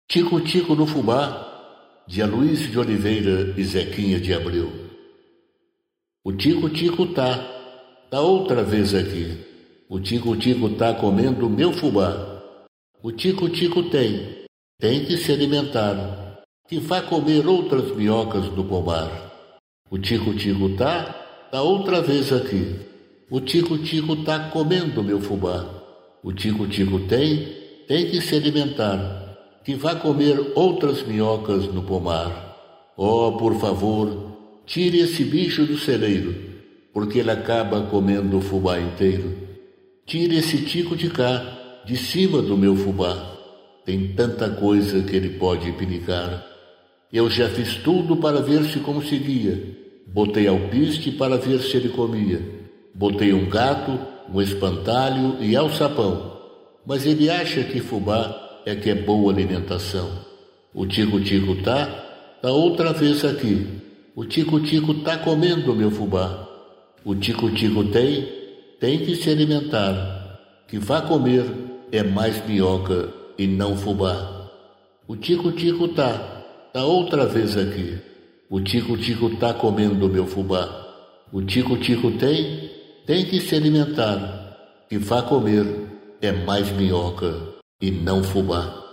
Tico-tico no fubá, de Aloísio de Oliveira e Zequinha de Abreu. O tico-tico tá outra vez aqui. O tico-tico tá comendo meu fubá. O tico-tico tem que se alimentar, que vá comer outras minhocas do pomar. O tico-tico tá outra vez aqui. O tico-tico tá comendo meu fubá. O tico-tico tem que se alimentar, que vá comer outras minhocas no pomar. Oh, por favor, tire esse bicho do celeiro, porque ele acaba comendo o fubá inteiro. Tire esse tico de cá, de cima do meu fubá. Tem tanta coisa que ele pode pinicar. Eu já fiz tudo para ver se conseguia. Botei alpiste para ver se ele comia. Botei um gato, um espantalho e alçapão. Mas ele acha que fubá é que é boa alimentação. O tico-tico tá outra vez aqui. O tico-tico tá comendo meu fubá. O tico-tico tem que se alimentar, que vá comer é mais minhoca e não fubá. O tico-tico tá outra vez aqui. O tico-tico tá comendo meu fubá. O tico-tico tem que se alimentar, que vá comer é mais minhoca e não fubá.